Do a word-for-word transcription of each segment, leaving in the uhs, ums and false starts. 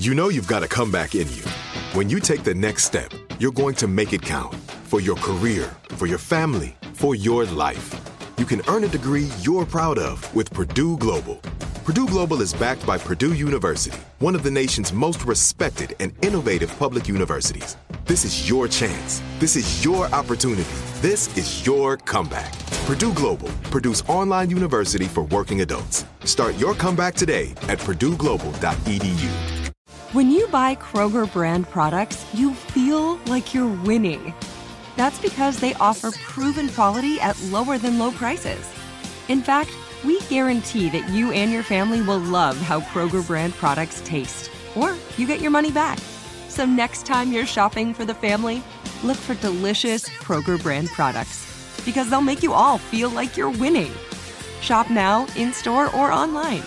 You know you've got a comeback in you. When you take the next step, you're going to make it count for your career, for your family, for your life. You can earn a degree you're proud of with Purdue Global. Purdue Global is backed by Purdue University, one of the nation's most respected and innovative public universities. This is your chance. This is your opportunity. This is your comeback. Purdue Global, Purdue's online university for working adults. Start your comeback today at purdue global dot e d u. When you buy Kroger brand products, you feel like you're winning. That's because they offer proven quality at lower than low prices. In fact, we guarantee that you and your family will love how Kroger brand products taste, or you get your money back. So next time you're shopping for the family, look for delicious Kroger brand products, because they'll make you all feel like you're winning. Shop now, in-store, or online.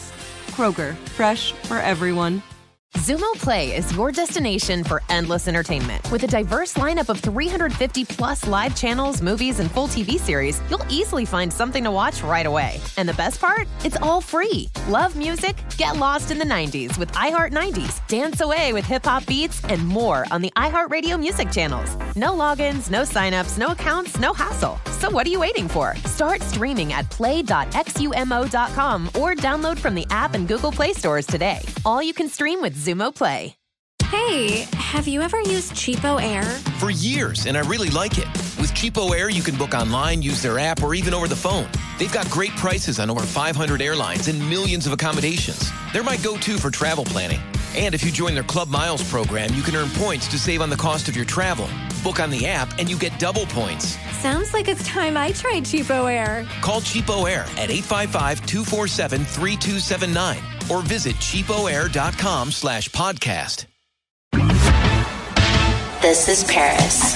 Kroger, fresh for everyone. Xumo Play is your destination for endless entertainment. With a diverse lineup of three hundred fifty plus live channels, movies, and full T V series, you'll easily find something to watch right away. And the best part? It's all free. Love music? Get lost in the nineties with iHeart nineties. Dance away with hip-hop beats and more on the iHeartRadio music channels. No logins, no signups, no accounts, no hassle. So what are you waiting for? Start streaming at play dot xumo dot com or download from the app and Google Play stores today. All you can stream with Xumo Play. Hey, have you ever used Cheapo Air? For years, and I really like it. With Cheapo Air, you can book online, use their app, or even over the phone. They've got great prices on over five hundred airlines and millions of accommodations. They're my go-to for travel planning. And if you join their Club Miles program, you can earn points to save on the cost of your travel. Book on the app, and you get double points. Sounds like it's time I tried Cheapo Air. Call Cheapo Air at eight five five, two four seven, three two seven nine or visit cheapoair.com slash podcast. This is Paris.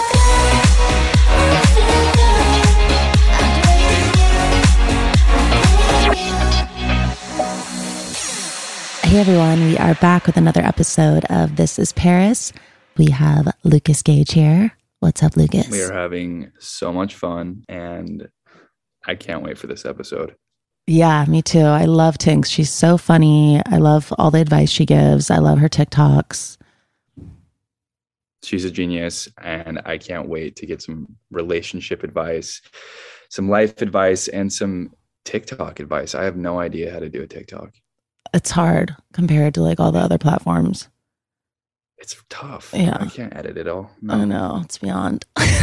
Hey everyone, we are back with another episode of This is Paris. We have Lucas Gage here. What's up, Lucas? We are having so much fun, and I can't wait for this episode. Yeah, me too. I love Tinks. She's so funny. I love all the advice she gives. I love her TikToks. She's a genius, and I can't wait to get some relationship advice, some life advice, and some TikTok advice. I have no idea how to do a TikTok. It's hard compared to like all the other platforms. It's tough. Yeah. I can't edit it all. No. I know. It's beyond.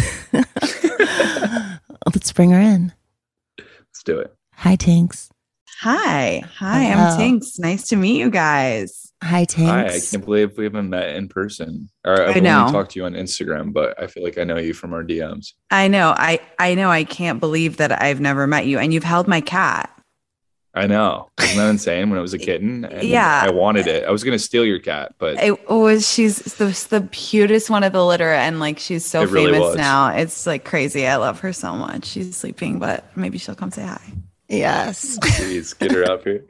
Let's bring her in. Let's do it. Hi, Tinks. Hi. Hi, Hello. I'm Tinks. Nice to meet you guys. Hi, Tinks. Hi, I can't believe we haven't met in person. Or I've I know. only talked to you on Instagram, but I feel like I know you from our D Ms. I know. I, I know. I can't believe that I've never met you. And you've held my cat. I know. Isn't that insane? When I was a kitten, and Yeah. I wanted it. I was going to steal your cat, but It was, she's the, the cutest one of the litter. And like, she's so It really famous was. now. It's like crazy. I love her so much. She's sleeping, but maybe she'll come say hi. Yes. please get her up here.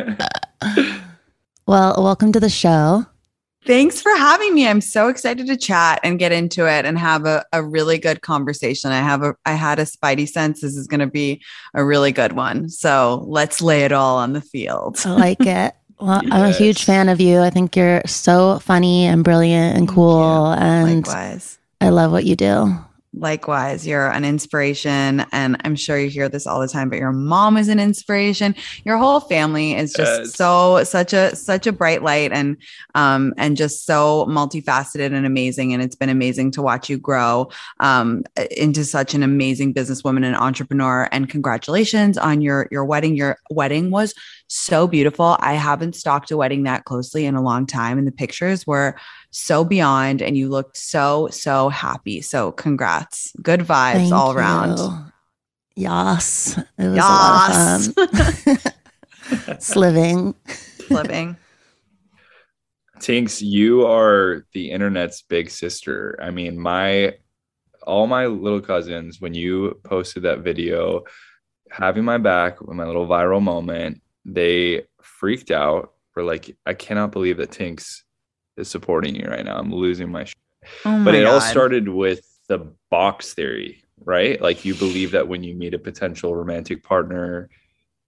Well, welcome to the show. Thanks for having me. I'm so excited to chat and get into it and have a, a really good conversation. I have a I had a spidey sense this is going to be a really good one. So let's lay it all on the field. I like it. Well, I'm a huge Yes. fan of you. I think you're so funny and brilliant and cool. And Likewise. I love what you do. Likewise, you're an inspiration. And I'm sure you hear this all the time, but your mom is an inspiration. Your whole family is just Yes. so such a such a bright light and um and just so multifaceted and amazing. And it's been amazing to watch you grow um into such an amazing businesswoman and entrepreneur. And congratulations on your your wedding. Your wedding was so beautiful. I haven't stalked a wedding that closely in a long time, and the pictures were so beyond, and you looked so, so happy. So congrats. Good vibes Thank all you. around. Yes. It was a lot Yes. of fun. Sliving. Living. Tinks, you are the internet's big sister. I mean, my all my little cousins, when you posted that video, having my back with my little viral moment, they freaked out. Were like, I cannot believe that Tinks is supporting you right now. I'm losing my shit. Oh my But it all God. started with the box theory, right? Like you believe that when you meet a potential romantic partner,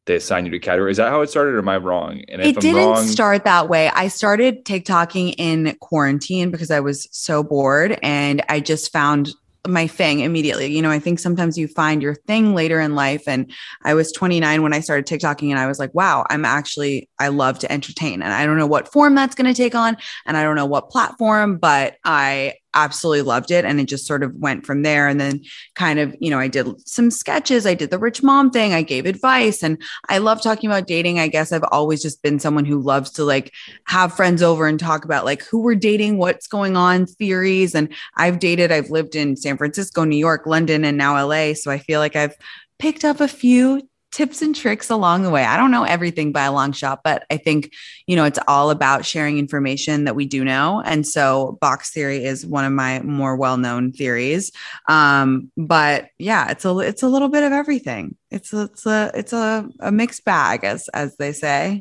they assign you to category. Is that how it started, or am I wrong? And if it I'm didn't wrong, start that way. I started TikToking in quarantine because I was so bored, and I just found my thing immediately. You know, I think sometimes you find your thing later in life. And I was twenty-nine when I started TikToking, and I was like, wow, I'm actually, I love to entertain. And I don't know what form that's going to take on, and I don't know what platform, but I absolutely loved it. And it just sort of went from there. And then kind of, you know, I did some sketches. I did the rich mom thing. I gave advice, and I love talking about dating. I guess I've always just been someone who loves to like have friends over and talk about like who we're dating, what's going on, theories. And I've dated, I've lived in San Francisco, New York, London, and now L A. So I feel like I've picked up a few tips and tricks along the way. I don't know everything by a long shot, but I think, you know, it's all about sharing information that we do know. And so box theory is one of my more well-known theories. Um, but yeah, it's a, it's a little bit of everything. It's a, it's a, it's a, a mixed bag, as, as they say.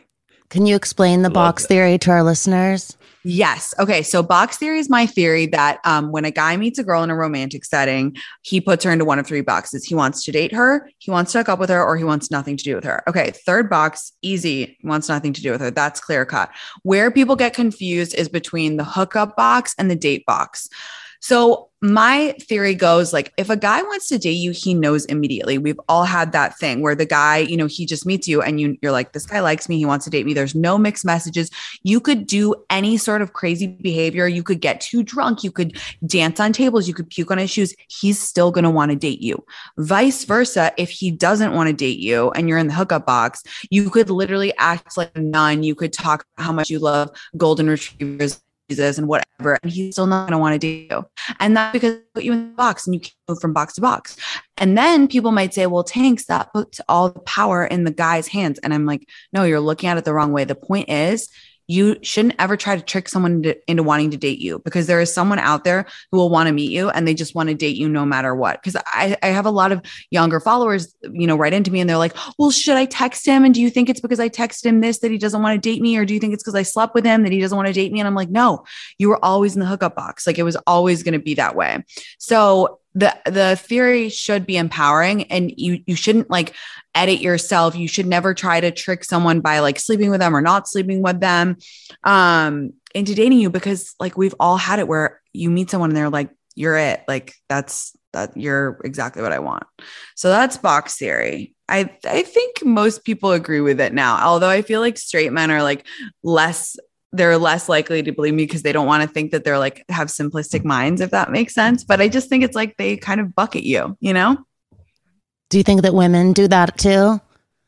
Can you explain the Love box that. theory to our listeners? Yes. Okay. So box theory is my theory that um, when a guy meets a girl in a romantic setting, he puts her into one of three boxes. He wants to date her, he wants to hook up with her, or he wants nothing to do with her. Okay. Third box, easy. He wants nothing to do with her. That's clear cut. Where people get confused is between the hookup box and the date box. So my theory goes like, if a guy wants to date you, he knows immediately. We've all had that thing where the guy, you know, he just meets you and you, you're like, this guy likes me. He wants to date me. There's no mixed messages. You could do any sort of crazy behavior. You could get too drunk. You could dance on tables. You could puke on his shoes. He's still going to want to date you. Vice versa. If he doesn't want to date you and you're in the hookup box, you could literally act like a nun. You could talk how much you love golden retrievers and whatever, and he's still not going to want to date you. And that's because they put you in the box and you can't move from box to box. And then people might say, well, Tanks, that puts all the power in the guy's hands. And I'm like, no, you're looking at it the wrong way. The point is, you shouldn't ever try to trick someone into, into wanting to date you, because there is someone out there who will want to meet you and they just want to date you no matter what. Because I, I have a lot of younger followers, you know, write into me and they're like, well, should I text him? And do you think it's because I texted him this that he doesn't want to date me? Or do you think it's because I slept with him that he doesn't want to date me? And I'm like, no, you were always in the hookup box. Like it was always going to be that way. So the, the theory should be empowering, and you, you shouldn't like edit yourself. You should never try to trick someone by like sleeping with them or not sleeping with them um, into dating you, because like we've all had it where you meet someone and they're like, you're it. Like that's, that you're exactly what I want. So that's box theory. I, I think most people agree with it now, although I feel like straight men are like less they're less likely to believe me because they don't want to think that they're like have simplistic minds, if that makes sense. But I just think it's like they kind of bucket you, you know? Do you think that women do that too?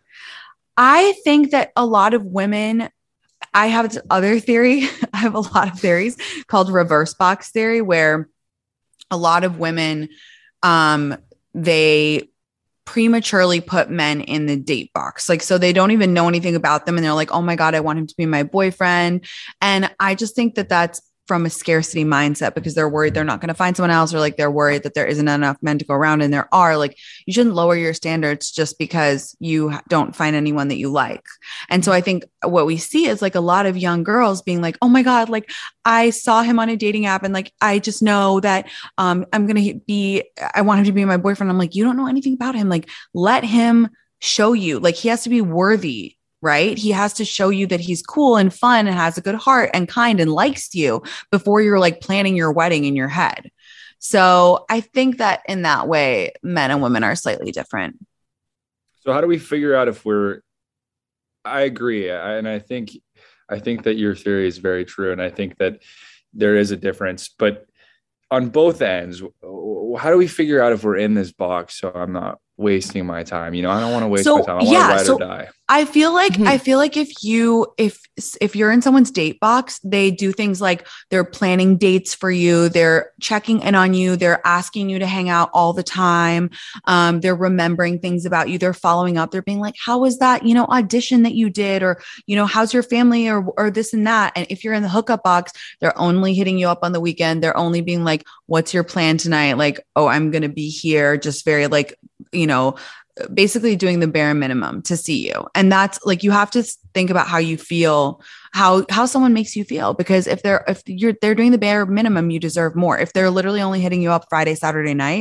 I think that a lot of women, I have this other theory. I have a lot of theories called reverse box theory, where a lot of women, um, they prematurely put men in the date box. Like, so they don't even know anything about them. And they're like, oh my God, I want him to be my boyfriend. And I just think that that's from a scarcity mindset, because they're worried they're not going to find someone else, or like they're worried that there isn't enough men to go around. And there are. Like, you shouldn't lower your standards just because you don't find anyone that you like. And so I think what we see is like a lot of young girls being like, oh my God, like I saw him on a dating app and like, I just know that um, I'm going to be, I want him to be my boyfriend. I'm like, you don't know anything about him. Like, let him show you. Like, he has to be worthy. Right? He has to show you that he's cool and fun and has a good heart and kind and likes you before you're like planning your wedding in your head. So I think that in that way, men and women are slightly different. So how do we figure out if we're, I agree. I, and I think, I think that your theory is very true. And I think that there is a difference, but on both ends, how do we figure out if we're in this box so I'm not wasting my time? You know, I don't want to waste so, my time. I want yeah, to ride so or die. I feel like, Mm-hmm. I feel like if you, if, if you're in someone's date box, they do things like they're planning dates for you. They're checking in on you. They're asking you to hang out all the time. Um, they're remembering things about you. They're following up. They're being like, how was that, you know, audition that you did? Or, you know, how's your family, or, or this and that. And if you're in the hookup box, they're only hitting you up on the weekend. They're only being like, what's your plan tonight? Like, oh, I'm going to be here. Just very like, you know, basically doing the bare minimum to see you. And that's like, you have to think about how you feel, how, how someone makes you feel, because if they're, if you're, they're doing the bare minimum, you deserve more. If they're literally only hitting you up Friday, Saturday night,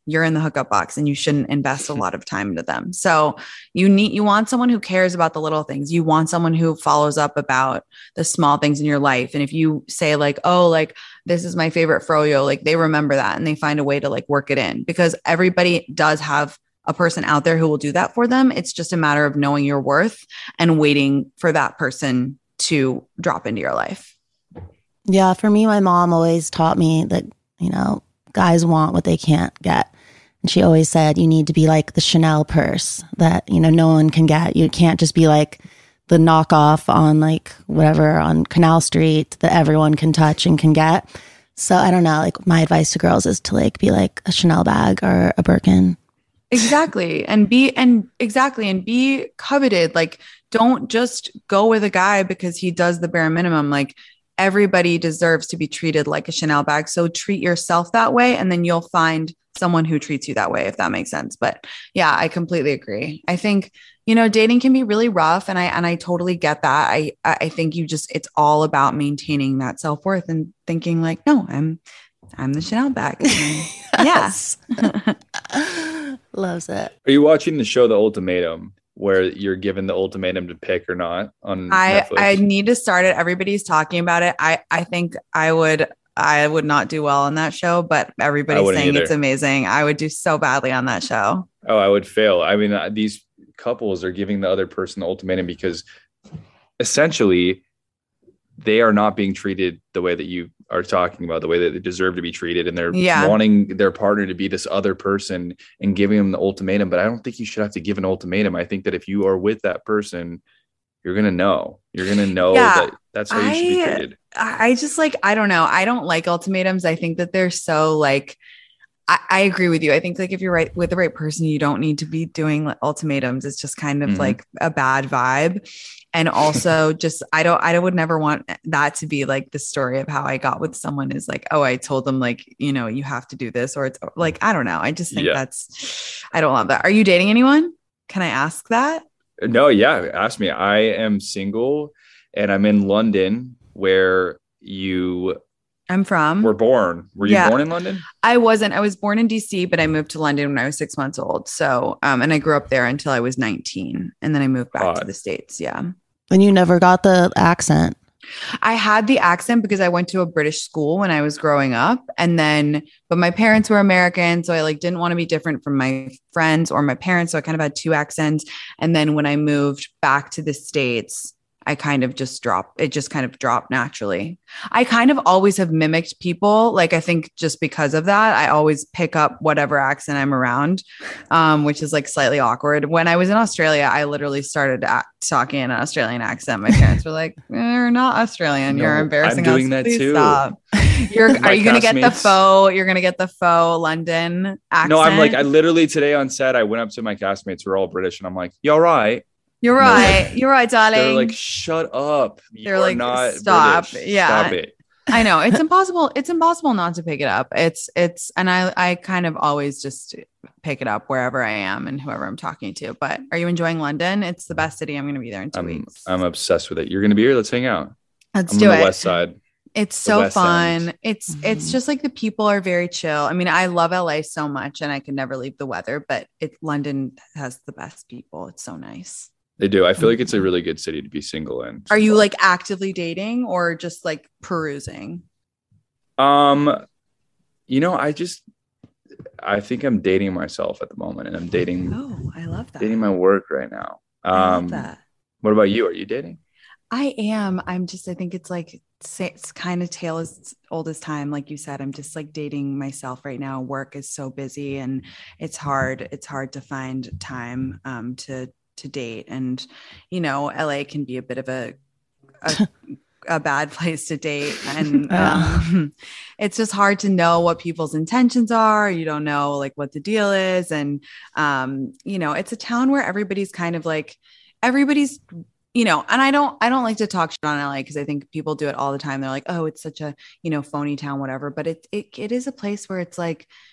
you're in the hookup box and you shouldn't invest a lot of time into them. So you need, you want someone who cares about the little things. You want someone who follows up about the small things in your life. And if you say like, oh, like this is my favorite froyo, like they remember that and they find a way to like work it in, because everybody does have a person out there who will do that for them. It's just a matter of knowing your worth and waiting for that person to drop into your life. Yeah. For me, my mom always taught me that, you know, guys want what they can't get. And she always said, you need to be like the Chanel purse that, you know, no one can get. You can't just be like the knockoff on like whatever on Canal Street that everyone can touch and can get. So I don't know, like my advice to girls is to like be like a Chanel bag or a Birkin. Exactly. And be, and exactly. And be coveted. Like, don't just go with a guy because he does the bare minimum. Like everybody deserves to be treated like a Chanel bag. So treat yourself that way. And then you'll find someone who treats you that way, if that makes sense. But yeah, I completely agree. I think, you know, dating can be really rough. And I, and I totally get that. I, I think you just, it's all about maintaining that self-worth and thinking like, no, I'm, I'm the Chanel bag. Yes. Loves it. Are you watching the show, The Ultimatum, where you're given the ultimatum to pick or not on I, Netflix? I need to start it. Everybody's talking about it. I, I think I would, I would not do well on that show, but everybody's saying either. It's amazing. I would do so badly on that show. Oh, I would fail. I mean, uh, these couples are giving the other person the ultimatum because essentially they are not being treated the way that you are talking about, the way that they deserve to be treated. And they're yeah. wanting their partner to be this other person and giving them the ultimatum. But I don't think you should have to give an ultimatum. I think that if you are with that person, you're going to know, you're going to know yeah, that that's how you should be treated. I, I just like, I don't know. I don't like ultimatums. I think that they're so like, I, I agree with you. I think like if you're right with the right person, you don't need to be doing like, ultimatums. It's just kind of mm-hmm. like a bad vibe. And also just, I don't, I would never want that to be like the story of how I got with someone is like, oh, I told them like, you know, you have to do this, or it's like, I don't know. I just think yeah. that's, I don't love that. Are you dating anyone? Can I ask that? No. Yeah. Ask me. I am single and I'm in London where you I'm from. Were born. Were you yeah. born in London? I wasn't. I was born in D C, but I moved to London when I was six months old. So, um, and I grew up there until I was nineteen. And then I moved back Odd. to the States. Yeah. And you never got the accent? I had the accent because I went to a British school when I was growing up. And then, but my parents were American. So I like didn't want to be different from my friends or my parents. So I kind of had two accents. And then when I moved back to the States, I kind of just dropped, it just kind of dropped naturally. I kind of always have mimicked people. Like, I think just because of that, I always pick up whatever accent I'm around, um, which is like slightly awkward. When I was in Australia, I literally started at, talking in an Australian accent. My parents were like, you're not Australian. You're no, embarrassing I'm doing us. that Please too. Stop. You're, are you going to get the faux, you're going to get the faux London accent? No, I'm like, I literally today on set, I went up to my castmates who are all British and I'm like, you all right? You're right. You're right, darling. They're like, shut up. You They're like, not stop. British. Yeah. Stop it. I know. It's impossible. It's impossible not to pick it up. It's, it's, and I, I kind of always just pick it up wherever I am and whoever I'm talking to. But are you enjoying London? It's the best city. I'm going to be there in two I'm, weeks. I'm obsessed with it. You're going to be here. Let's hang out. Let's I'm do on it. The West Side. It's so fun. End. It's, Mm-hmm. it's just like the people are very chill. I mean, I love L A so much and I could never leave the weather, but it, London has the best people. It's so nice. They do. I feel like it's a really good city to be single in. Are you like actively dating or just like perusing? Um, you know, I just, I think I'm dating myself at the moment and I'm dating. Oh, I love that. Dating my work right now. Um, I love that. What about you? Are you dating? I am. I'm just, I think it's like, it's kind of tale as old as time. Like you said, I'm just like dating myself right now. Work is so busy and it's hard. It's hard to find time um, to, to date. And, you know, L A can be a bit of a, a, a bad place to date. And um, it's just hard to know what people's intentions are. You don't know like what the deal is. And, um, you know, it's a town where everybody's kind of like, everybody's, you know, and I don't, I don't like to talk shit on L A because I think people do it all the time. They're like, oh, it's such a, you know, phony town, whatever. But it, it, it is a place where it's like,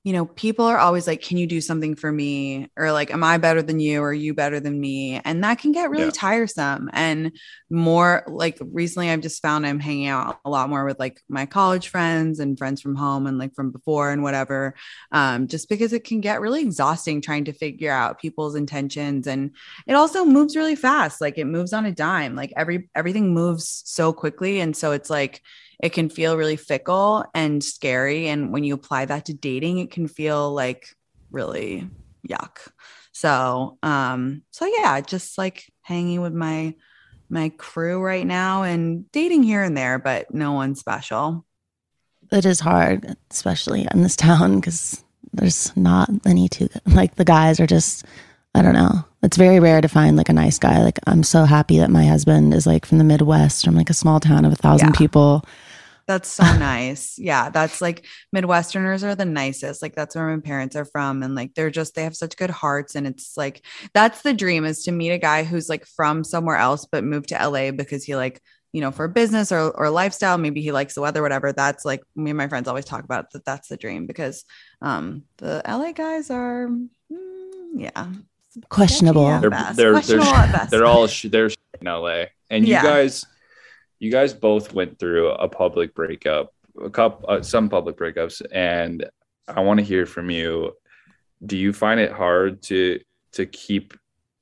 you know, people are always like, can you do something for me? Or like, am I better than you? Or are you better than me? And that can get really yeah. tiresome. And more like recently, I've just found I'm hanging out a lot more with like my college friends and friends from home and like from before and whatever, um, just because it can get really exhausting trying to figure out people's intentions. And it also moves really fast. Like it moves on a dime. Like every, everything moves so quickly. And so it's like, it can feel really fickle and scary. And when you apply that to dating, it can feel like really yuck. So, um, so yeah, just like hanging with my, my crew right now and dating here and there, but no one special. It is hard, especially in this town, because there's not any two, like the guys are just, I don't know. It's very rare to find like a nice guy. Like I'm so happy that my husband is like from the Midwest, from like a small town of a thousand yeah. people. That's so nice. Yeah. That's like Midwesterners are the nicest. Like that's where my parents are from. And like, they're just, they have such good hearts. And it's like, that's the dream, is to meet a guy who's like from somewhere else, but moved to L A because he like, you know, for business or, or lifestyle, maybe he likes the weather, whatever. That's like, me and my friends always talk about that. That's the dream, because um, the L A guys are, mm, yeah. Questionable. They're, they're, Questionable they're, at best. They're all, they're in L A. And you yeah. guys, You guys both went through a public breakup, a couple, uh, some public breakups, and I want to hear from you. Do you find it hard to to keep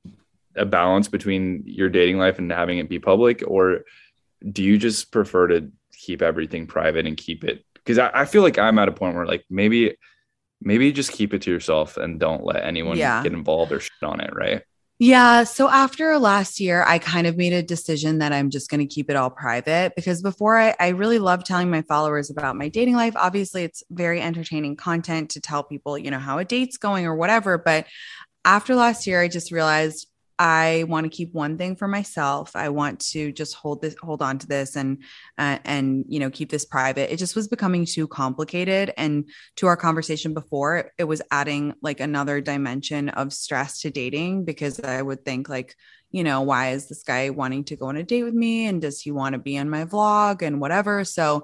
a balance between your dating life and having it be public, or do you just prefer to keep everything private and keep it? Because I, I feel like I'm at a point where like maybe maybe just keep it to yourself and don't let anyone yeah. get involved or shit on it, right? Yeah. So after last year, I kind of made a decision that I'm just going to keep it all private, because before I, I really love telling my followers about my dating life. Obviously, it's very entertaining content to tell people, you know, how a date's going or whatever. But after last year, I just realized I want to keep one thing for myself. I want to just hold this, hold on to this and, uh, and, you know, keep this private. It just was becoming too complicated. And to our conversation before, it was adding like another dimension of stress to dating, because I would think like, you know, why is this guy wanting to go on a date with me? And does he want to be in my vlog and whatever? So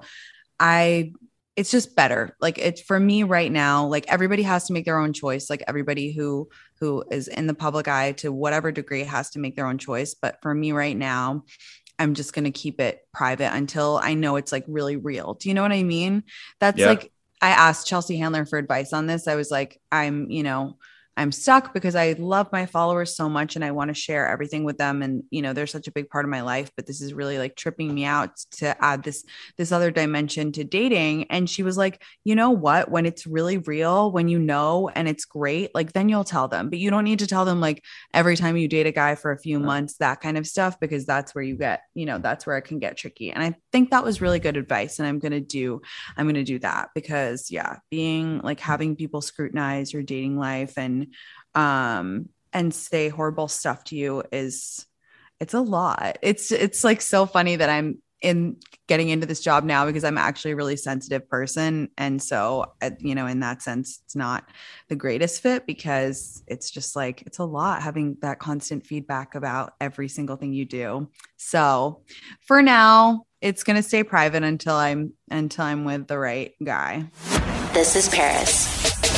I, it's just better. Like it's for me right now, like everybody has to make their own choice. Like everybody who, who is in the public eye to whatever degree has to make their own choice. But for me right now, I'm just going to keep it private until I know it's like really real. Do you know what I mean? That's yeah. like, I asked Chelsea Handler for advice on this. I was like, I'm, you know, I'm stuck because I love my followers so much and I want to share everything with them. And, you know, they're such a big part of my life, but this is really like tripping me out to add this, this other dimension to dating. And she was like, you know what, when it's really real, when you know, and it's great, like then you'll tell them, but you don't need to tell them like every time you date a guy for a few months, that kind of stuff, because that's where you get, you know, that's where it can get tricky. And I think that was really good advice. And I'm going to do, I'm going to do that because yeah, being like having people scrutinize your dating life and um and say horrible stuff to you is it's a lot. It's it's like so funny that I'm in getting into this job now because I'm actually a really sensitive person, and so you know in that sense it's not the greatest fit because it's just like it's a lot having that constant feedback about every single thing you do. So for now it's going to stay private until I'm until I'm with the right guy. This is Paris.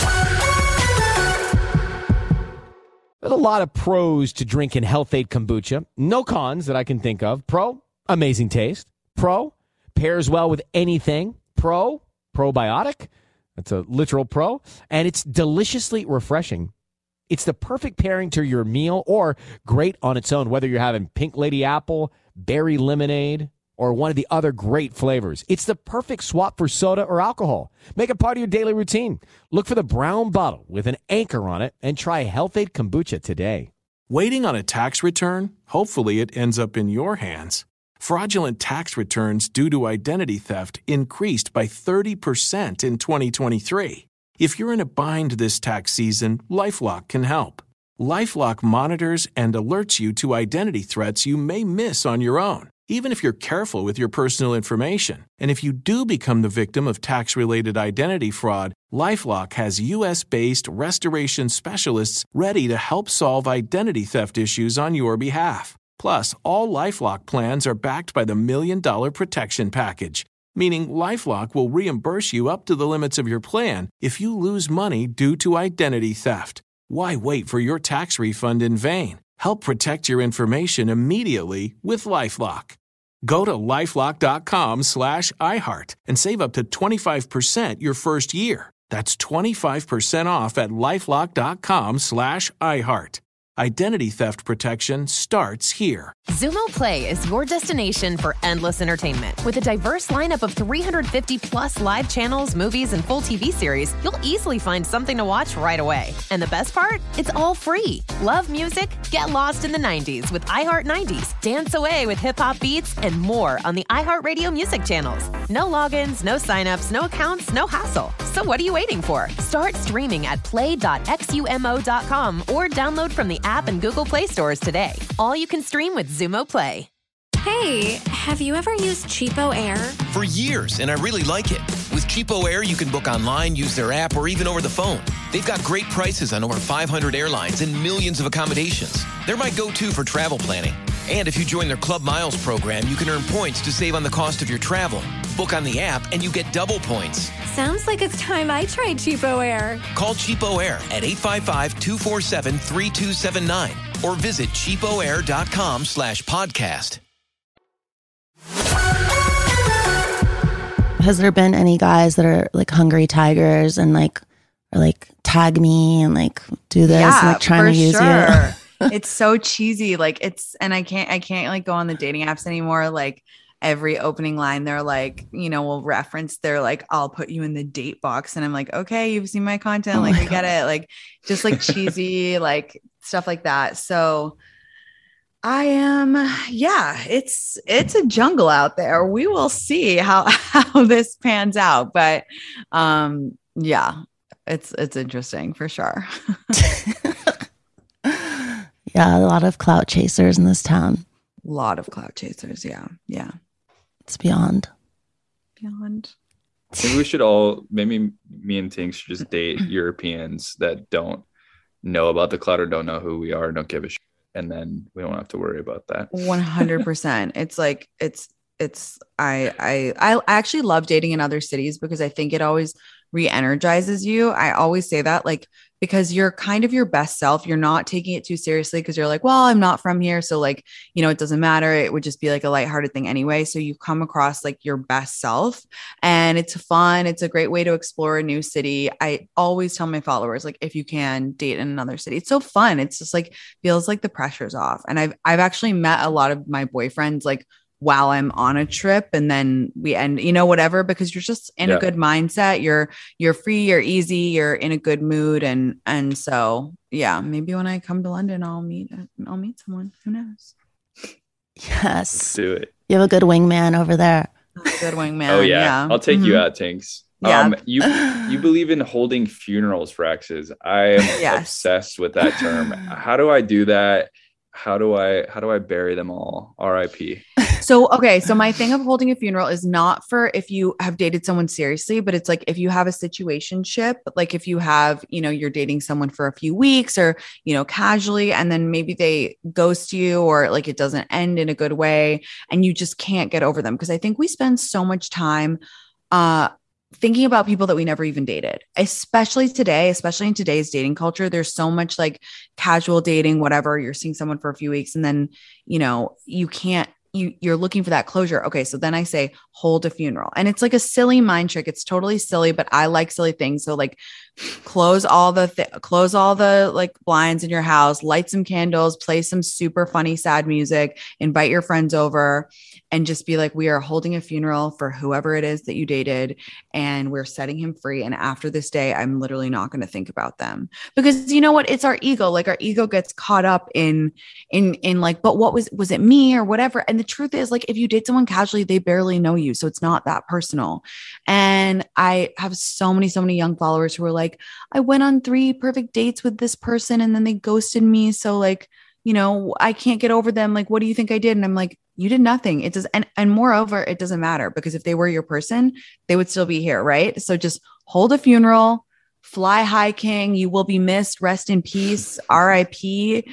There's a lot of pros to drinking Health-Ade kombucha. No cons that I can think of. Pro, amazing taste. Pro, pairs well with anything. Pro, probiotic. That's a literal pro. And it's deliciously refreshing. It's the perfect pairing to your meal or great on its own, whether you're having pink lady apple, berry lemonade, or one of the other great flavors. It's the perfect swap for soda or alcohol. Make it part of your daily routine. Look for the brown bottle with an anchor on it and try Health-Ade kombucha today. Waiting on a tax return? Hopefully it ends up in your hands. Fraudulent tax returns due to identity theft increased by thirty percent in twenty twenty-three. If you're in a bind this tax season, LifeLock can help. LifeLock monitors and alerts you to identity threats you may miss on your own, even if you're careful with your personal information. And if you do become the victim of tax-related identity fraud, LifeLock has U S-based restoration specialists ready to help solve identity theft issues on your behalf. Plus, all LifeLock plans are backed by the Million Dollar Protection Package. meaning LifeLock will reimburse you up to the limits of your plan if you lose money due to identity theft. Why wait for your tax refund in vain? Help protect your information immediately with LifeLock. Go to LifeLock.com slash iHeart and save up to twenty-five percent your first year. That's twenty-five percent off at LifeLock.com slash iHeart. Identity theft protection starts here. Zumo Play is your destination for endless entertainment. With a diverse lineup of three hundred fifty plus live channels, movies, and full T V series, you'll easily find something to watch right away. And the best part? It's all free. Love music? Get lost in the nineties with iHeart nineties. Dance away with hip-hop beats and more on the iHeartRadio music channels. No logins, no signups, no accounts, no hassle. So what are you waiting for? Start streaming at play dot xumo dot com or download from the app and Google Play stores today. All you can stream with Zumo Play. Hey, have you ever used Cheapo Air? For years, and I really like it. With Cheapo Air, you can book online, use their app, or even over the phone. They've got great prices on over five hundred airlines and millions of accommodations. They're my go-to for travel planning. And if you join their Club Miles program, you can earn points to save on the cost of your travel. Book on the app, and you get double points. Sounds like it's time I tried Cheapo Air. Call Cheapo Air at eight five five, two four seven, three two seven nine or visit cheapoair.com slash podcast. Has there been any guys that are like hungry tigers and like are like tag me and like do this Yeah, and like trying for to use sure. you? It's so cheesy. Like it's, and I can't, I can't like go on the dating apps anymore. Like every opening line, they're like, you know, will reference, they're like, I'll put you in the date box. And I'm like, okay, you've seen my content. Oh Like my we get it. Like just like cheesy, like stuff like that. So I am, yeah, it's, it's a jungle out there. We will see how, how this pans out. But um, yeah, it's, it's interesting for sure. Yeah, a lot of clout chasers in this town. A lot of clout chasers. Yeah. Yeah. It's beyond. Beyond. I think we should all, maybe me and Tink should just date Europeans that don't know about the clout or don't know who we are, don't give a shit. And then we don't have to worry about that. one hundred percent. It's like, it's, it's, I, I, I actually love dating in other cities because I think it always re-energizes you. I always say that, like, because you're kind of your best self. You're not taking it too seriously because you're like, well, I'm not from here. So like, you know, it doesn't matter. It would just be like a lighthearted thing anyway. So you come across like your best self and it's fun. It's a great way to explore a new city. I always tell my followers, like, if you can date in another city, it's so fun. It's just like, feels like the pressure's off. And I've, I've actually met a lot of my boyfriends, like, while I'm on a trip and then we end, you know, whatever, because you're just in Yeah. a good mindset. You're, you're free, you're easy, you're in a good mood. And, and so, yeah, maybe when I come to London, I'll meet, I'll meet someone. Who knows? Yes. Let's do it. You have a good wingman over there. Good wingman. Oh yeah. Yeah. I'll take you Mhm. out, Tinks. Yeah. Um, you you believe in holding funerals for exes. I am Yes. obsessed with that term. How do I do that? How do I how do I bury them all? R I P So, okay. So my thing of holding a funeral is not for if you have dated someone seriously, but it's like if you have a situationship, like if you have, you know, you're dating someone for a few weeks or, you know, casually, and then maybe they ghost you or like it doesn't end in a good way and you just can't get over them. Cause I think we spend so much time, uh, thinking about people that we never even dated, especially today, especially in today's dating culture. There's so much like casual dating, whatever. You're seeing someone for a few weeks and then, you know, you can't, you, you're looking for that closure. Okay. So then I say, hold a funeral. And it's like a silly mind trick. It's totally silly, but I like silly things. So like close all the, th- close all the like blinds in your house, light some candles, play some super funny, sad music, invite your friends over and just be like, we are holding a funeral for whoever it is that you dated and we're setting him free. And after this day, I'm literally not going to think about them because you know what? It's our ego. Like our ego gets caught up in, in, in like, but what was, was it me or whatever? And the truth is like, if you date someone casually, they barely know you. So it's not that personal. And I have so many, so many young followers who are like, I went on three perfect dates with this person and then they ghosted me. So like, you know, I can't get over them. Like, what do you think I did? And I'm like, you did nothing. It does. And, and moreover, it doesn't matter because if they were your person, they would still be here. Right. So just hold a funeral, fly high, king. You will be missed. Rest in peace. R I P.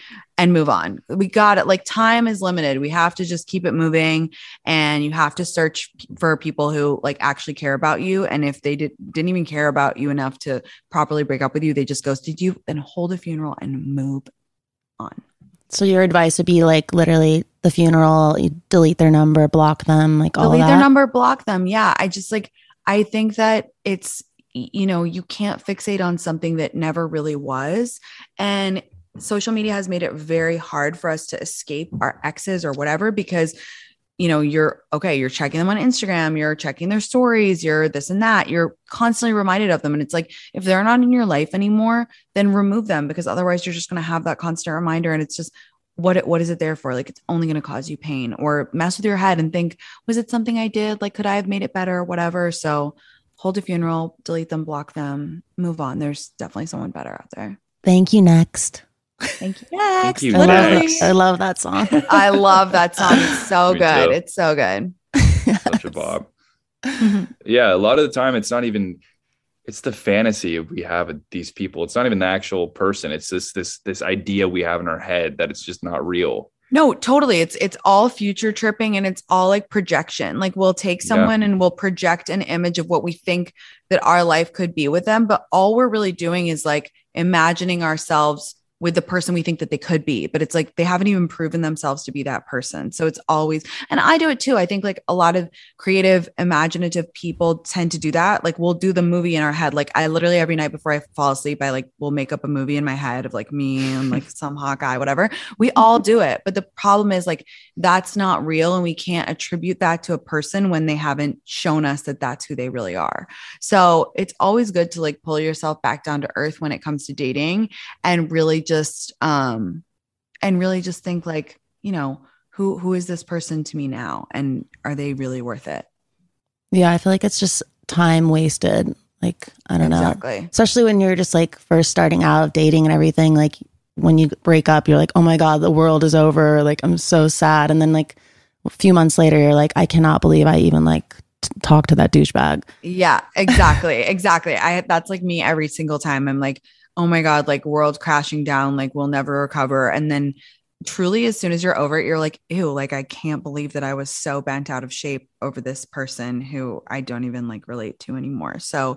and move on. We got it. Like time is limited. We have to just keep it moving, and you have to search for people who like actually care about you. And if they did, didn't even care about you enough to properly break up with you, they just ghosted you, then hold a funeral and move on. So your advice would be like literally the funeral, you delete their number, block them, like all delete that. their number, block them. Yeah. I just like, I think that it's, you know, you can't fixate on something that never really was. And social media has made it very hard for us to escape our exes or whatever, because, you know, you're okay, you're checking them on Instagram, you're checking their stories, you're this and that, you're constantly reminded of them. And it's like, if they're not in your life anymore, then remove them, because otherwise you're just going to have that constant reminder. And it's just, what, what is it there for? Like, it's only going to cause you pain, or mess with your head and think, was it something I did? Like, could I have made it better or whatever? So hold a funeral, delete them, block them, move on. There's definitely someone better out there. Thank you. Next. Thank you. Next. Thank you, I, love next. that. I love that song. I love that song. It's so Me good. too. It's so good. Such a Bob. Yeah, a lot of the time it's not even, it's the fantasy we have of these people. It's not even the actual person. It's this this this idea we have in our head that it's just not real. No, totally. It's it's all future tripping, and it's all like projection. Like, we'll take someone yeah. and we'll project an image of what we think that our life could be with them, but all we're really doing is like imagining ourselves with the person we think that they could be, but it's like they haven't even proven themselves to be that person. So it's always, and I do it too. I think like a lot of creative, imaginative people tend to do that. Like, we'll do the movie in our head. Like, I literally every night before I fall asleep, I like will make up a movie in my head of like me and like some hot guy, whatever. We all do it. But the problem is like, that's not real. And we can't attribute that to a person when they haven't shown us that that's who they really are. So it's always good to like pull yourself back down to earth when it comes to dating, and really just just um and really just think like, you know, who who is this person to me now, and are they really worth it? Yeah, I feel like it's just time wasted. Like, I don't exactly. know, especially when you're just like first starting out of dating and everything. Like, when you break up, you're like, oh my god, the world is over, like I'm so sad. And then like a few months later, you're like, I cannot believe I even like t- talked to that douchebag. Yeah, exactly. exactly. I that's like me every single time. I'm like, oh my God, like world crashing down, like we'll never recover. And then truly, as soon as you're over it, you're like, ew, like I can't believe that I was so bent out of shape over this person who I don't even like relate to anymore. So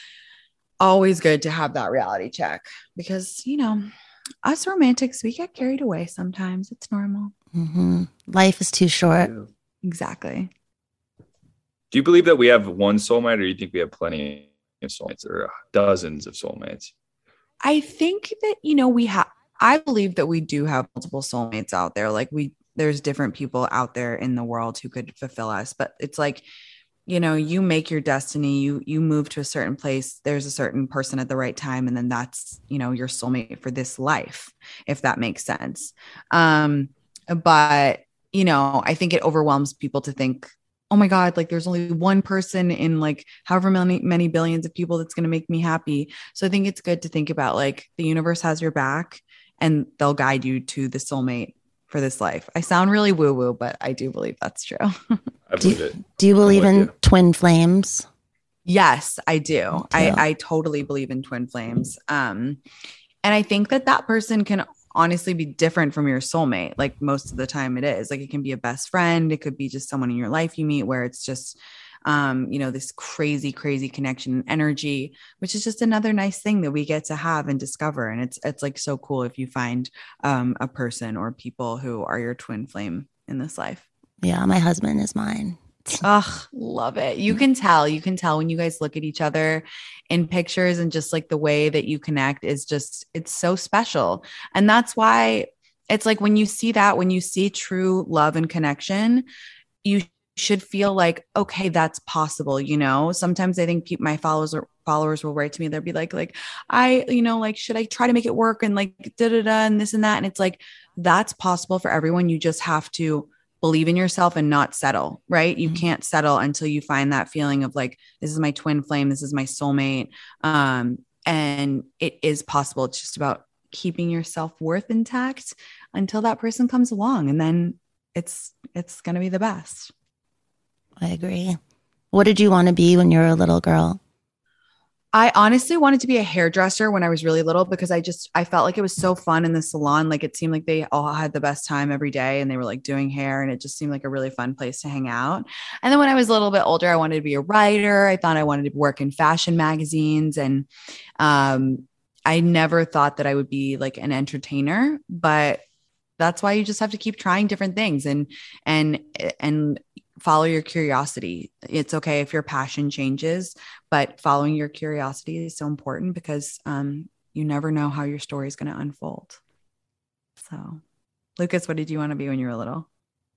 always good to have that reality check, because, you know, us romantics, we get carried away sometimes. It's normal. Mm-hmm. Life is too short. Exactly. Do you believe that we have one soulmate, or do you think we have plenty of soulmates, or dozens of soulmates? I think that, you know, we have, I believe that we do have multiple soulmates out there. Like we, there's different people out there in the world who could fulfill us, but it's like, you know, you make your destiny, you, you move to a certain place. There's a certain person at the right time. And then that's, you know, your soulmate for this life, if that makes sense. Um, but, you know, I think it overwhelms people to think, oh my God, like there's only one person in like however many, many billions of people that's going to make me happy. So I think it's good to think about like the universe has your back, and they'll guide you to the soulmate for this life. I sound really woo woo, but I do believe that's true. I believe it. Do you believe in you. twin flames? Yes, I do. I, I totally believe in twin flames. Um, and I think that that person can honestly be different from your soulmate. Like most of the time it is. Like it can be a best friend. It could be just someone in your life you meet where it's just, um, you know, this crazy, crazy connection and energy, which is just another nice thing that we get to have and discover. And it's, it's like so cool if you find um, a person or people who are your twin flame in this life. Yeah. My husband is mine. Ugh, love it. You can tell, you can tell when you guys look at each other in pictures, and just like the way that you connect is just, it's so special. And that's why it's like, when you see that, when you see true love and connection, you should feel like, okay, that's possible. You know, sometimes I think people, my followers or followers will write to me. They'll be like, like, I, you know, like, should I try to make it work? And like, da, da, da, and this and that. And it's like, that's possible for everyone. You just have to believe in yourself and not settle, right? You mm-hmm. can't settle until you find that feeling of like, this is my twin flame. This is my soulmate. Um, and it is possible. It's just about keeping your self-worth intact until that person comes along. And then it's, it's going to be the best. I agree. What did you want to be when you were a little girl? I honestly wanted to be a hairdresser when I was really little because I just, I felt like it was so fun in the salon. Like it seemed like they all had the best time every day and they were like doing hair and it just seemed like a really fun place to hang out. And then when I was a little bit older, I wanted to be a writer. I thought I wanted to work in fashion magazines and um, I never thought that I would be like an entertainer, but that's why you just have to keep trying different things and, and, and follow your curiosity. It's okay if your passion changes, but following your curiosity is so important because um, you never know how your story is going to unfold. So, Lucas, what did you want to be when you were little?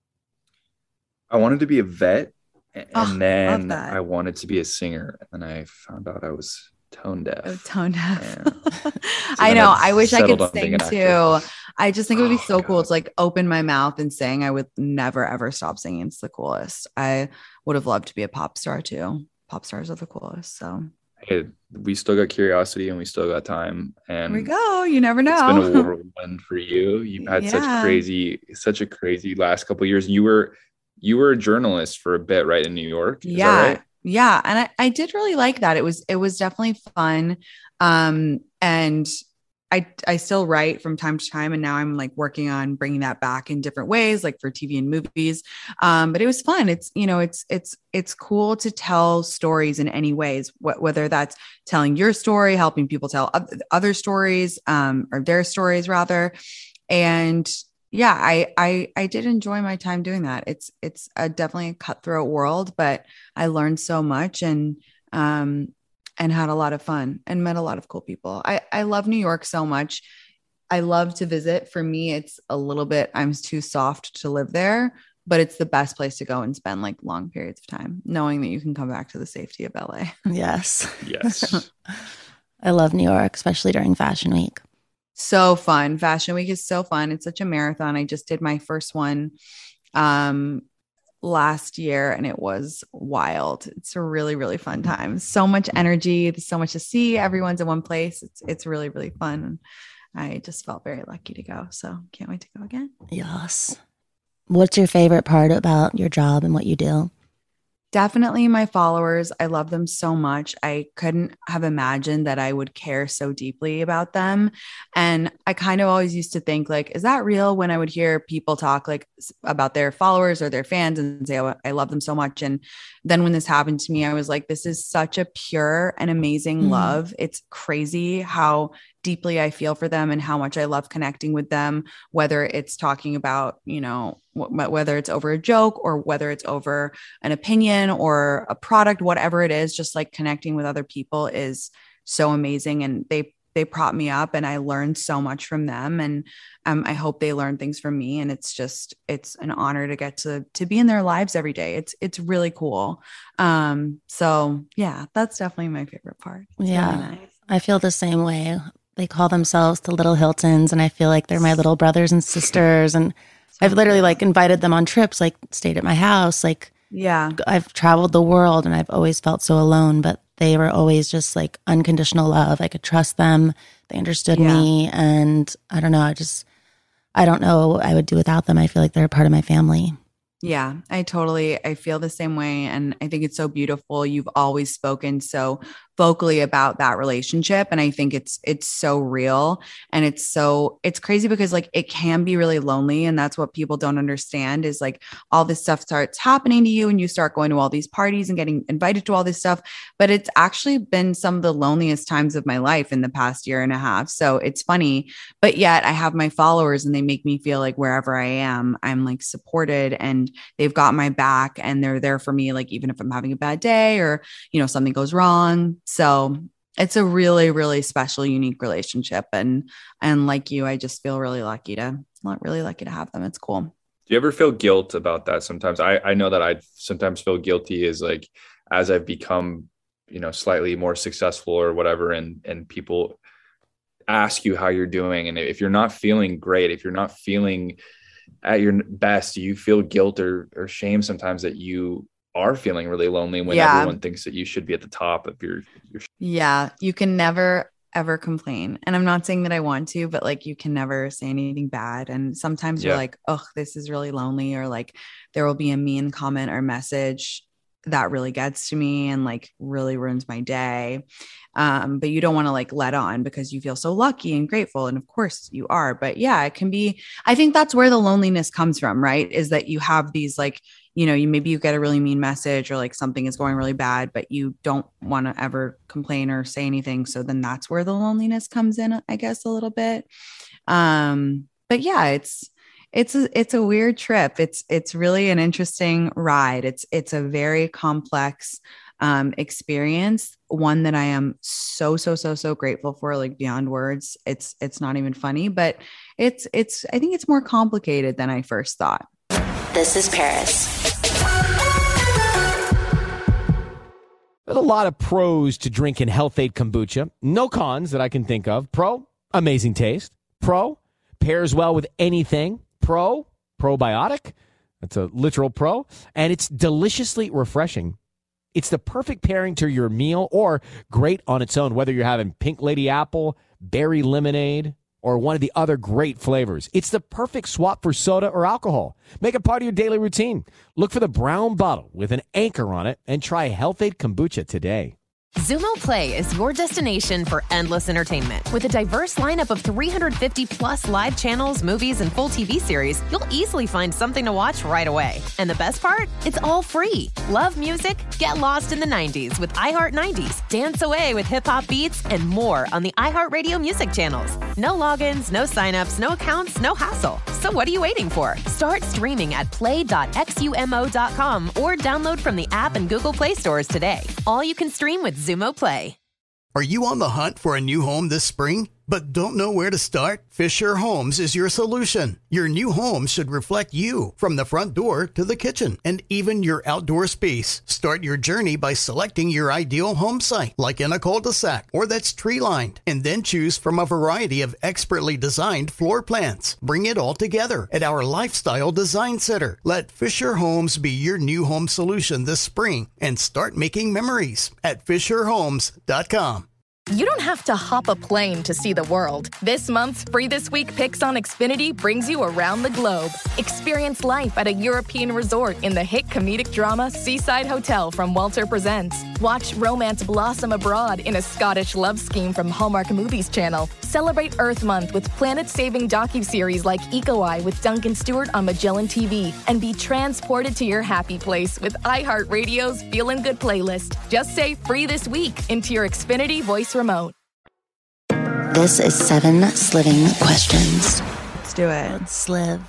I wanted to be a vet, and Oh, then love that. I wanted to be a singer, and then I found out I was tone deaf. Oh, tone deaf. And so I then know. I I wish I settled could on being sing an actor. too. I just think it would be Oh, so cool God. to like open my mouth and sing. I would never ever stop singing. It's the coolest. I would have loved to be a pop star too. Pop stars are the coolest. So Hey, we still got curiosity and we still got time. And here we go. You never know. it's been a whirlwind for you. You've had Yeah. such crazy, such a crazy last couple of years. You were, you were a journalist for a bit, right, in New York? Is Yeah. that right? Yeah. And I, I did really like that. It was, it was definitely fun. Um, and I, I still write from time to time. And now I'm like working on bringing that back in different ways, like for T V and movies. Um, but it was fun. It's, you know, it's, it's, it's cool to tell stories in any ways, wh- whether that's telling your story, helping people tell oth- other stories, um, or their stories rather. And yeah, I, I, I did enjoy my time doing that. It's, it's a definitely a cutthroat world, but I learned so much and, um, and had a lot of fun and met a lot of cool people. I, I love New York so much. I love to visit. For me, it's a little bit, I'm too soft to live there, but it's the best place to go and spend like long periods of time, knowing that you can come back to the safety of L A. Yes. Yes. I love New York, especially during Fashion Week. So fun. Fashion Week is so fun. It's such a marathon. I just did my first one um, last year and it was wild. It's a really, really fun time. So much energy. There's so much to see. Everyone's in one place. It's, it's really, really fun. And I just felt very lucky to go. So can't wait to go again. Yes. What's your favorite part about your job and what you do? Definitely my followers. I love them so much. I couldn't have imagined that I would care so deeply about them. And I kind of always used to think like, is that real? When I would hear people talk like s- about their followers or their fans and say, oh, I love them so much. And then when this happened to me, I was like, this is such a pure and amazing Mhm. love. It's crazy how deeply I feel for them and how much I love connecting with them, whether it's talking about, you know, wh- whether it's over a joke or whether it's over an opinion or a product, whatever it is, just like connecting with other people is so amazing. And they, they prop me up and I learned so much from them. And um, I hope they learn things from me. And it's just, it's an honor to get to, to be in their lives every day. It's, it's really cool. Um, so yeah, that's definitely my favorite part. It's Yeah. really nice. I feel the same way. They call themselves the Little Hiltons, and I feel like they're my little brothers and sisters. And I've literally like invited them on trips, like stayed at my house. Like Yeah. I've traveled the world and I've always felt so alone, but they were always just like unconditional love. I could trust them. They understood Yeah. me. And I don't know, I just, I don't know what I would do without them. I feel like they're a part of my family. Yeah, I totally, I feel the same way. And I think it's so beautiful. You've always spoken so vocally about that relationship. And I think it's, it's so real. And it's so, it's crazy because like, it can be really lonely. And that's what people don't understand is like all this stuff starts happening to you and you start going to all these parties and getting invited to all this stuff. But it's actually been some of the loneliest times of my life in the past year and a half. So it's funny, but yet I have my followers and they make me feel like wherever I am, I'm like supported and they've got my back and they're there for me. Like, even if I'm having a bad day or, you know, something goes wrong. So it's a really, really special, unique relationship. And, and like you, I just feel really lucky to, really lucky to have them. It's cool. Do you ever feel guilt about that sometimes? I, I know that I sometimes feel guilty as like, as I've become, you know, slightly more successful or whatever. And, and people ask you how you're doing. And if you're not feeling great, if you're not feeling at your best, do you feel guilt or, or shame sometimes that you are feeling really lonely when Yeah. everyone thinks that you should be at the top of your, your Yeah. You can never, ever complain. And I'm not saying that I want to, but like, you can never say anything bad. And sometimes Yeah. you're like, oh, this is really lonely. Or like, there will be a mean comment or message that really gets to me and like really ruins my day. Um, but you don't want to like let on because you feel so lucky and grateful. And of course you are, but yeah, it can be, I think that's where the loneliness comes from, right? Is that you have these like, you know, you maybe you get a really mean message or like something is going really bad, but you don't want to ever complain or say anything. So then that's where the loneliness comes in, I guess, a little bit. Um, but yeah, it's, It's a, it's a weird trip. It's, it's really an interesting ride. It's, it's a very complex um, experience. One that I am so, so, so, so grateful for, like beyond words. It's, it's not even funny, but it's, it's, I think it's more complicated than I first thought. This is Paris. There's a lot of pros to drinking Healthate kombucha. No cons that I can think of. Pro, amazing taste. Pro, pairs well with anything. Pro, probiotic. That's a literal pro. And it's deliciously refreshing. It's the perfect pairing to your meal or great on its own, whether you're having pink lady apple, berry lemonade, or one of the other great flavors. It's the perfect swap for soda or alcohol. Make it part of your daily routine. Look for the brown bottle with an anchor on it and try Healthate kombucha today. Zumo Play is your destination for endless entertainment. With a diverse lineup of three hundred fifty plus live channels, movies, and full T V series, you'll easily find something to watch right away. And the best part? It's all free. Love music? Get lost in the nineties with iHeart nineties. Dance away with hip-hop beats and more on the iHeartRadio music channels. No logins, no signups, no accounts, no hassle. So what are you waiting for? Start streaming at play dot xumo dot com or download from the app and Google Play stores today. All you can stream with Zumo Play. Are you on the hunt for a new home this spring, but don't know where to start? Fisher Homes is your solution. Your new home should reflect you, from the front door to the kitchen and even your outdoor space. Start your journey by selecting your ideal home site, like in a cul-de-sac or that's tree-lined, and then choose from a variety of expertly designed floor plans. Bring it all together at our Lifestyle Design Center. Let Fisher Homes be your new home solution this spring and start making memories at fisher homes dot com. You don't have to hop a plane to see the world. This month's Free This Week Picks on Xfinity brings you around the globe. Experience life at a European resort in the hit comedic drama Seaside Hotel from Walter Presents. Watch romance blossom abroad in a Scottish love scheme from Hallmark Movies Channel. Celebrate Earth Month with planet-saving docuseries like Eco Eye with Duncan Stewart on Magellan T V. And be transported to your happy place with iHeartRadio's Feelin' Good playlist. Just say Free This Week into your Xfinity voice remote. This is seven sliving questions. Let's do it. Sliv.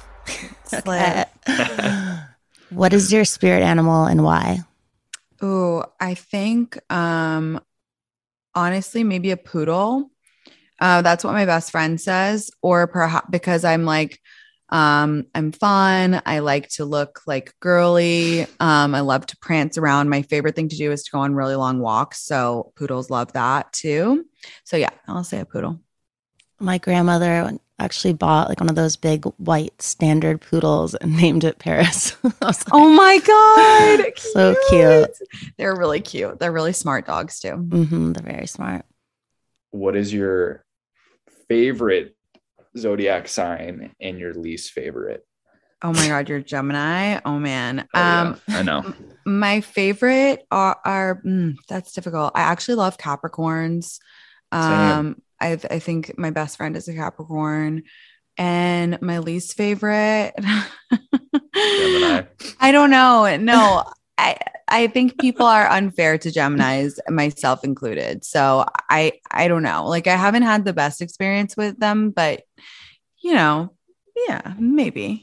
Sliv. What is your spirit animal and why? Oh, I think, um, honestly, maybe a poodle. Uh, that's what my best friend says, or perhaps because I'm like, um, I'm fun. I like to look like girly. Um, I love to prance around. My favorite thing to do is to go on really long walks. So poodles love that too. So yeah, I'll say a poodle. My grandmother actually bought like one of those big white standard poodles and named it Paris. Like, oh my God. Cute. So cute. They're really cute. They're really smart dogs too. Mm-hmm, they're very smart. What is your favorite zodiac sign and your least favorite? Oh my God, you're Gemini. Oh man. Oh, um, yeah, I know. My favorite are, are mm, that's difficult. I actually love Capricorns. Um, Same. I I think my best friend is a Capricorn, and my least favorite. Gemini. I don't know. No, I I think people are unfair to Geminis, myself included. So I I don't know. Like I haven't had the best experience with them, but you know, yeah, maybe.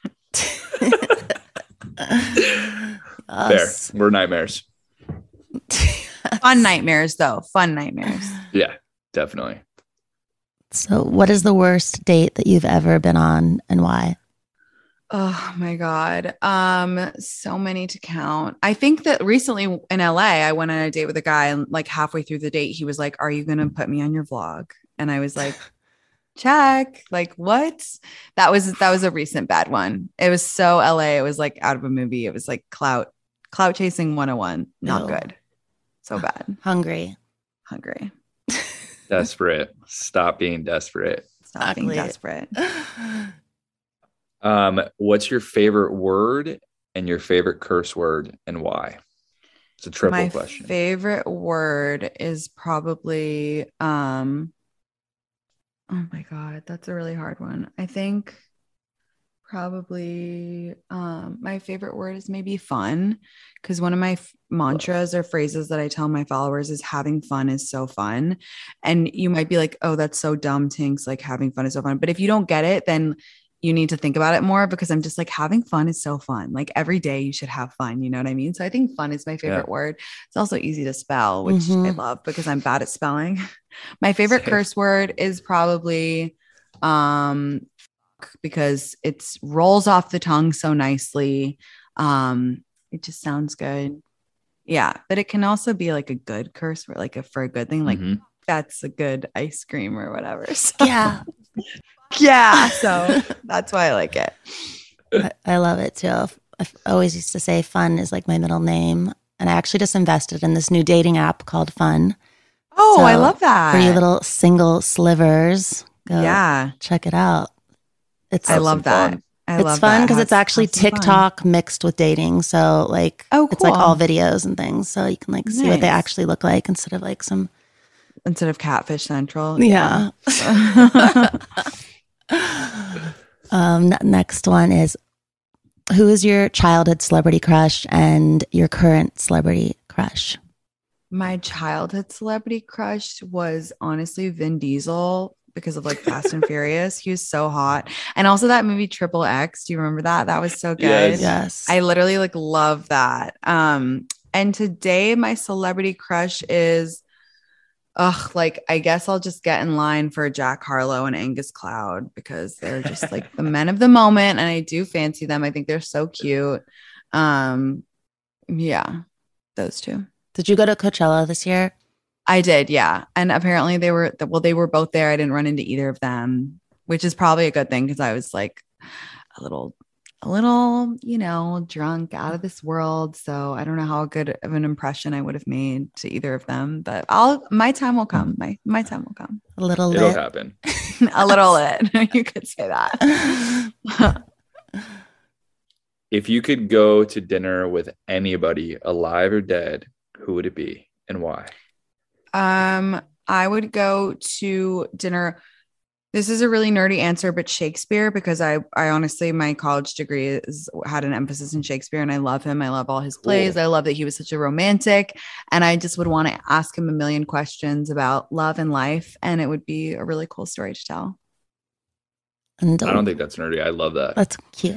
Fair. We're nightmares. Fun nightmares, though. Fun nightmares. Yeah, definitely. So, what is the worst date that you've ever been on, and why? Oh my God. Um, so many to count. I think that recently in L A, I went on a date with a guy, and like halfway through the date, he was like, "Are you going to put me on your vlog?" And I was like, check. Like, what? That was that was a recent bad one. It was so L A. It was like out of a movie. It was like clout, clout chasing one oh one. Not Ew. good. So bad. Hungry. Hungry. Desperate. Stop being desperate. Stop Ugly. being desperate. Um, what's your favorite word and your favorite curse word and why? It's a triple My question. favorite word is probably um oh my God, that's a really hard one. I think probably um my favorite word is maybe fun, because one of my f- mantras or phrases that I tell my followers is having fun is so fun. And you might be like, oh, that's so dumb, Tinks, like having fun is so fun. But if you don't get it, then you need to think about it more, because I'm just like, having fun is so fun. Like every day you should have fun. You know what I mean? So I think fun is my favorite Yeah. word. It's also easy to spell, which Mhm. I love because I'm bad at spelling. My favorite Same. curse word is probably um because it rolls off the tongue so nicely. Um, it just sounds good. Yeah, but it can also be like a good curse word, like a for a good thing, like Mhm. that's a good ice cream or whatever. So, Yeah. yeah. So that's why I like it. I, I love it too. I always used to say fun is like my middle name. And I actually just invested in this new dating app called Fun. Oh, So I love that. For you little single slivers, go Yeah. check it out. It's I love that. fun. I it's love fun that. because it's Have- actually have some fun. TikTok mixed with dating. So like, Oh, it's like cool. all videos and things. So you can like see what they Nice. actually look like instead of like some. Instead of Catfish Central. Yeah. um, n- next one is, who is your childhood celebrity crush and your current celebrity crush? My childhood celebrity crush was honestly Vin Diesel, because of like Fast and Furious. He was so hot. And also that movie Triple X. Do you remember that? That was so good. Yes. Yes. I literally like love that. Um, and today my celebrity crush is, ugh, like I guess I'll just get in line for Jack Harlow and Angus Cloud, because they're just like the men of the moment, and I do fancy them. I think they're so cute. Um, yeah, those two. Did you go to Coachella this year? I did, yeah. And apparently they were, well, they were both there. I didn't run into either of them, which is probably a good thing, because I was like a little, a little, you know, drunk, out of this world. So I don't know how good of an impression I would have made to either of them, but I'll, my time will come. My, my time will come. A little It'll lit. happen. A little lit. You could say that. If you could go to dinner with anybody, alive or dead, who would it be and why? Um, I would go to dinner. This is a really nerdy answer, but Shakespeare, because I, I honestly, my college degree is had an emphasis in Shakespeare, and I love him. I love all his plays. Cool. I love that he was such a romantic, and I just would want to ask him a million questions about love and life, and it would be a really cool story to tell. And I don't think that's nerdy. I love that. That's cute.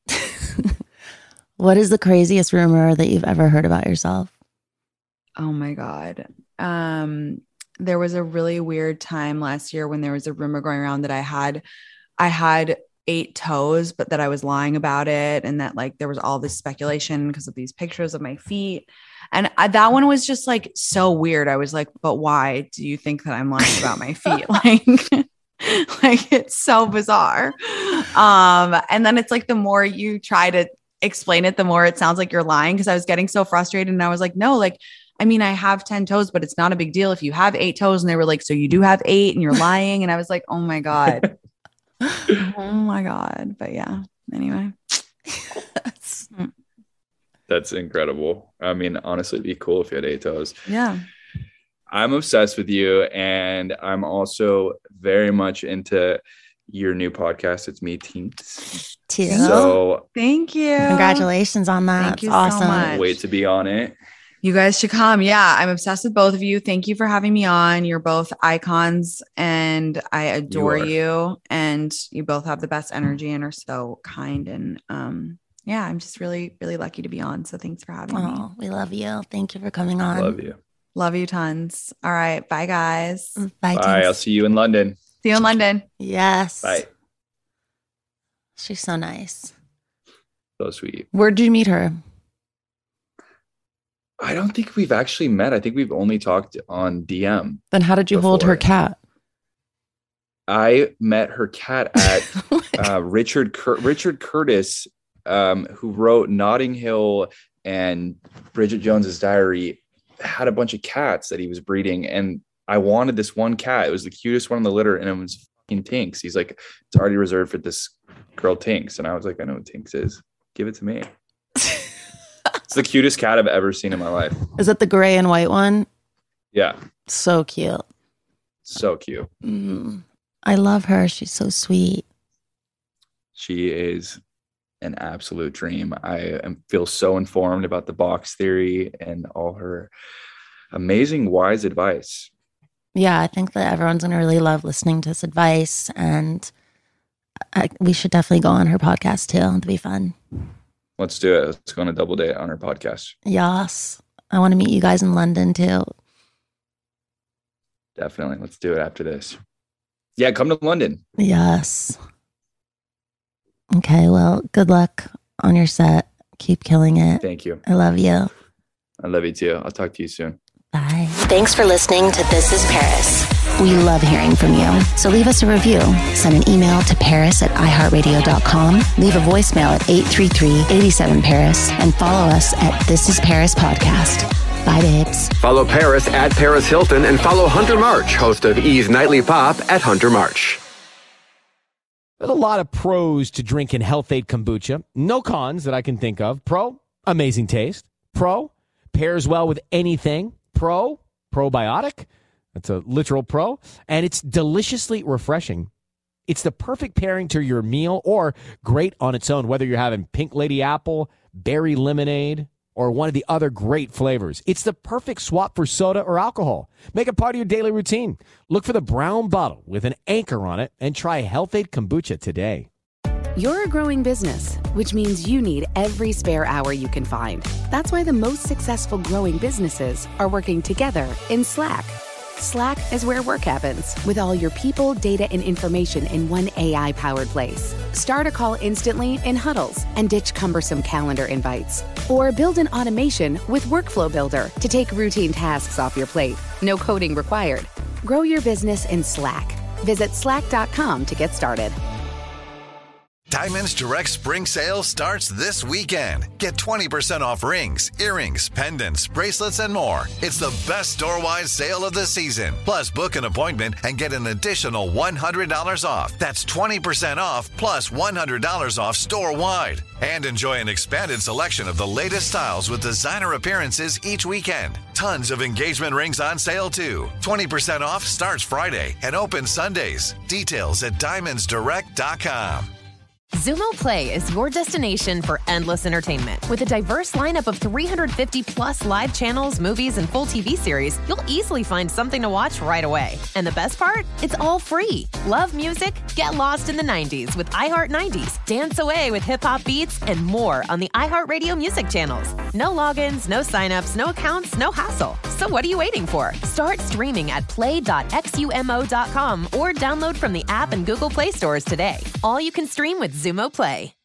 What is the craziest rumor that you've ever heard about yourself? Oh my God. Um, there was a really weird time last year when there was a rumor going around that I had, I had eight toes, but that I was lying about it. And that like, there was all this speculation because of these pictures of my feet. And I, that one was just like so weird. I was like, but why do you think that I'm lying about my feet? Like, like it's so bizarre. Um, and then it's like, the more you try to explain it, the more it sounds like you're lying. Cause I was getting so frustrated, and I was like, no, like, I mean, I have ten toes, but it's not a big deal if you have eight toes. And they were like, so you do have eight and you're lying. And I was like, oh my God. Oh my God. But yeah, anyway. That's incredible. I mean, honestly, it'd be cool if you had eight toes. Yeah. I'm obsessed with you. And I'm also very much into your new podcast. It's me, Tinks. Too. So thank you. Congratulations on that. Thank you It's awesome. so much. wait to be on it. You guys should come. Yeah, I'm obsessed with both of you. Thank you for having me on. You're both icons, and I adore You you. And you both have the best energy and are so kind. And um, yeah, I'm just really, really lucky to be on. So thanks for having me. Oh, we love you. Thank you for coming on. Love you. Love you tons. All right. Bye, guys. Bye, Bye. Tinks. I'll see you in London. See you in London. Yes. Bye. She's so nice. So sweet. Where'd you meet her? I don't think we've actually met. I think we've only talked on D M. Then how did you hold her Before. cat? I met her cat at uh, Richard Cur- Richard Curtis, um, who wrote Notting Hill and Bridget Jones's Diary, had a bunch of cats that he was breeding, and I wanted this one cat. It was the cutest one in the litter, and it was fucking Tinks. He's like, it's already reserved for this girl Tinks, and I was like, I know what Tinks is. Give it to me. It's the cutest cat I've ever seen in my life. Is it the gray and white one? Yeah. So cute. So cute. Mm. I love her. She's so sweet. She is an absolute dream. I am, feel so informed about the box theory and all her amazing, wise advice. Yeah, I think that everyone's going to really love listening to this advice. And I, we should definitely go on her podcast too. It'll be fun. Let's do it. Let's go on a double date on her podcast. Yes. I want to meet you guys in London too. Definitely. Let's do it after this. Yeah, come to London. Yes. Okay, well, good luck on your set. Keep killing it. Thank you. I love you. I love you too. I'll talk to you soon. Bye. Thanks for listening to This Is Paris. We love hearing from you. So leave us a review. Send an email to paris at i heart radio dot com. Leave a voicemail at eight three three, eight seven, Paris. And follow us at This Is Paris Podcast. Bye, babes. Follow Paris at Paris Hilton and follow Hunter March, host of E's Nightly Pop, at Hunter March. There's a lot of pros to drinking Health-Ade Kombucha. No cons that I can think of. Pro, amazing taste. Pro, pairs well with anything. Pro, probiotic. That's a literal pro. And it's deliciously refreshing. It's the perfect pairing to your meal or great on its own, whether you're having Pink Lady Apple, berry lemonade, or one of the other great flavors. It's the perfect swap for soda or alcohol. Make it part of your daily routine. Look for the brown bottle with an anchor on it and try Health-Ade Kombucha today. You're a growing business, which means you need every spare hour you can find. That's why the most successful growing businesses are working together in Slack. Slack is where work happens, with all your people, data, and information in one A I-powered place. Start a call instantly in huddles and ditch cumbersome calendar invites. Or build an automation with Workflow Builder to take routine tasks off your plate. No coding required. Grow your business in Slack. Visit slack dot com to get started. Diamonds Direct Spring Sale starts this weekend. Get twenty percent off rings, earrings, pendants, bracelets, and more. It's the best store-wide sale of the season. Plus, book an appointment and get an additional one hundred dollars off. That's twenty percent off plus one hundred dollars off store-wide. And enjoy an expanded selection of the latest styles with designer appearances each weekend. Tons of engagement rings on sale, too. twenty percent off starts Friday and opens Sundays. Details at diamonds direct dot com. Zumo Play is your destination for endless entertainment. With a diverse lineup of three hundred fifty plus live channels, movies, and full T V series, you'll easily find something to watch right away. And the best part? It's all free. Love music? Get lost in the nineties with iHeart nineties. Dance away with hip-hop beats and more on the iHeartRadio music channels. No logins, no signups, no accounts, no hassle. So what are you waiting for? Start streaming at play dot xumo dot com or download from the app and Google Play stores today. All you can stream with Zumo Play.